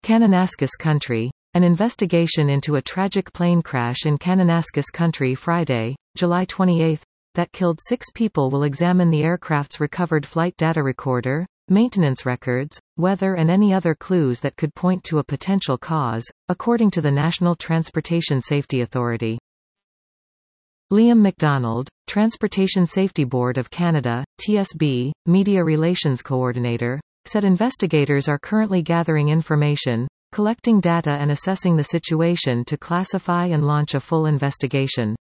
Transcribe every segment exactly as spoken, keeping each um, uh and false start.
Kananaskis Country. An investigation into a tragic plane crash in Kananaskis Country Friday, July twenty-eighth, that killed six people will examine the aircraft's recovered flight data recorder, maintenance records, weather and any other clues that could point to a potential cause, according to the National Transportation Safety Authority. Liam MacDonald, Transportation Safety Board of Canada, T S B, Media Relations Coordinator, said investigators are currently gathering information, collecting data and assessing the situation to classify and launch a full investigation.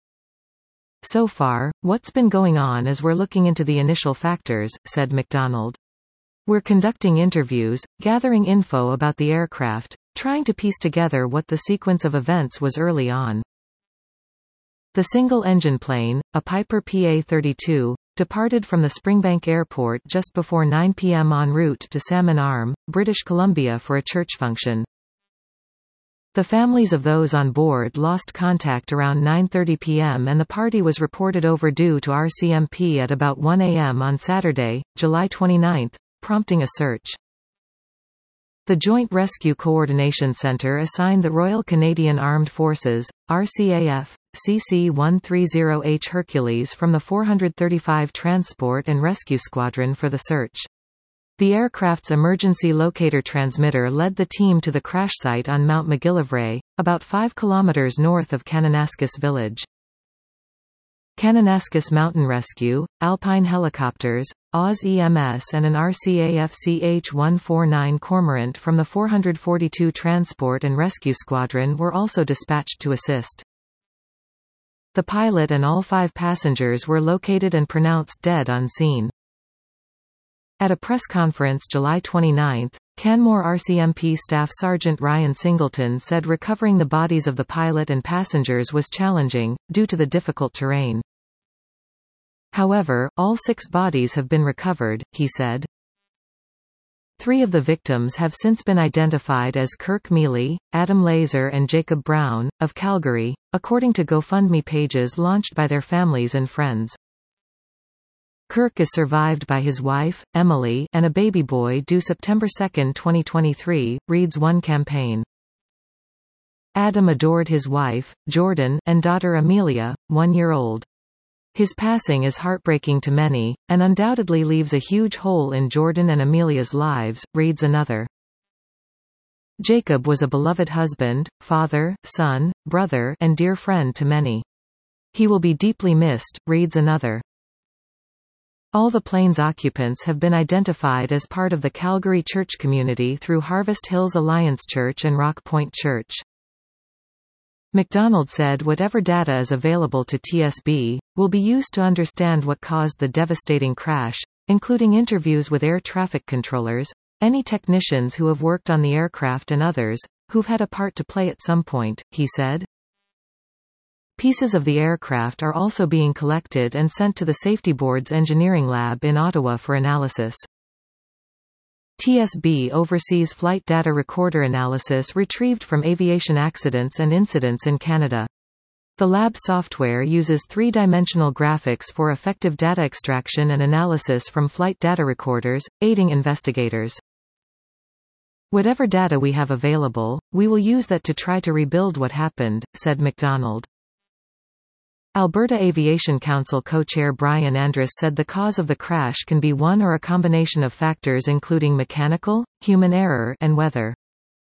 So far, what's been going on is we're looking into the initial factors, said MacDonald. We're conducting interviews, gathering info about the aircraft, trying to piece together what the sequence of events was early on. The single-engine plane, a Piper P A thirty-two, departed from the Springbank Airport just before nine p m en route to Salmon Arm, British Columbia for a church function. The families of those on board lost contact around nine thirty p m and the party was reported overdue to R C M P at about one a m on Saturday, July twenty-ninth, prompting a search. The Joint Rescue Coordination Centre assigned the Royal Canadian Armed Forces, R C A F, C C one thirty H Hercules from the four thirty-five Transport and Rescue Squadron for the search. The aircraft's emergency locator transmitter led the team to the crash site on Mount Magillivray, about five kilometres north of Kananaskis village. Kananaskis Mountain Rescue, Alpine Helicopters, Oz E M S and an R C A F C H one forty-nine Cormorant from the four forty-two Transport and Rescue Squadron were also dispatched to assist. The pilot and all five passengers were located and pronounced dead on scene. At a press conference July twenty-ninth, Canmore R C M P Staff Sergeant Ryan Singleton said recovering the bodies of the pilot and passengers was challenging, due to the difficult terrain. However, all six bodies have been recovered, he said. Three of the victims have since been identified as Kirk Mealy, Adam Laser and Jacob Brown, of Calgary, according to GoFundMe pages launched by their families and friends. Kirk is survived by his wife, Emily, and a baby boy due September second twenty twenty-three, reads one campaign. Adam adored his wife, Jordan, and daughter Amelia, one year old. His passing is heartbreaking to many, and undoubtedly leaves a huge hole in Jordan and Amelia's lives, reads another. Jacob was a beloved husband, father, son, brother, and dear friend to many. He will be deeply missed, reads another. All the plane's occupants have been identified as part of the Calgary church community through Harvest Hills Alliance Church and Rock Point Church. MacDonald said whatever data is available to T S B, will be used to understand what caused the devastating crash, including interviews with air traffic controllers, any technicians who have worked on the aircraft and others, who've had a part to play at some point, he said. Pieces of the aircraft are also being collected and sent to the Safety Board's engineering lab in Ottawa for analysis. T S B oversees flight data recorder analysis retrieved from aviation accidents and incidents in Canada. The lab software uses three-dimensional graphics for effective data extraction and analysis from flight data recorders, aiding investigators. Whatever data we have available, we will use that to try to rebuild what happened, said MacDonald. Alberta Aviation Council co-chair Brian Andrus said the cause of the crash can be one or a combination of factors including mechanical, human error, and weather.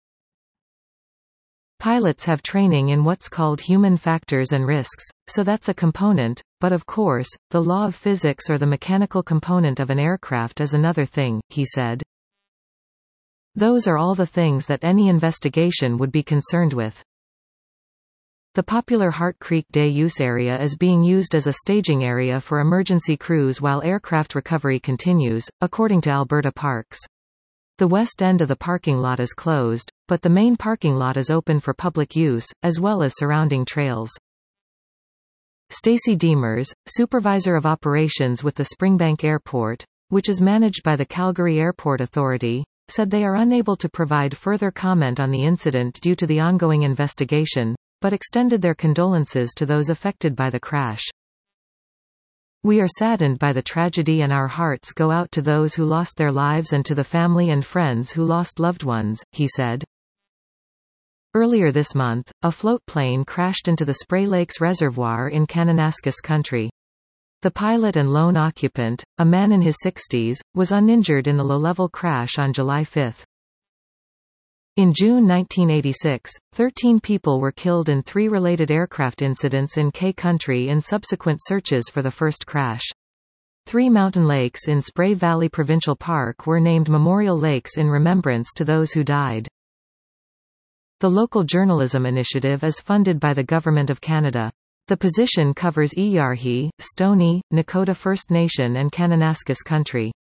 Pilots have training in what's called human factors and risks, so that's a component, but of course, the law of physics or the mechanical component of an aircraft is another thing, he said. Those are all the things that any investigation would be concerned with. The popular Hart Creek Day Use area is being used as a staging area for emergency crews while aircraft recovery continues, according to Alberta Parks. The west end of the parking lot is closed, but the main parking lot is open for public use, as well as surrounding trails. Stacey Demers, supervisor of operations with the Springbank Airport, which is managed by the Calgary Airport Authority, said they are unable to provide further comment on the incident due to the ongoing investigation, but extended their condolences to those affected by the crash. "We are saddened by the tragedy and our hearts go out to those who lost their lives and to the family and friends who lost loved ones," he said. Earlier this month, a float plane crashed into the Spray Lakes Reservoir in Kananaskis Country. The pilot and lone occupant, a man in his sixties, was uninjured in the low-level crash on July fifth. In June nineteen eighty-six, thirteen people were killed in three related aircraft incidents in K Country in subsequent searches for the first crash. Three mountain lakes in Spray Valley Provincial Park were named Memorial Lakes in remembrance to those who died. The Local Journalism Initiative is funded by the Government of Canada. The position covers Iyarhi, Stoney, Nakota First Nation and Kananaskis Country.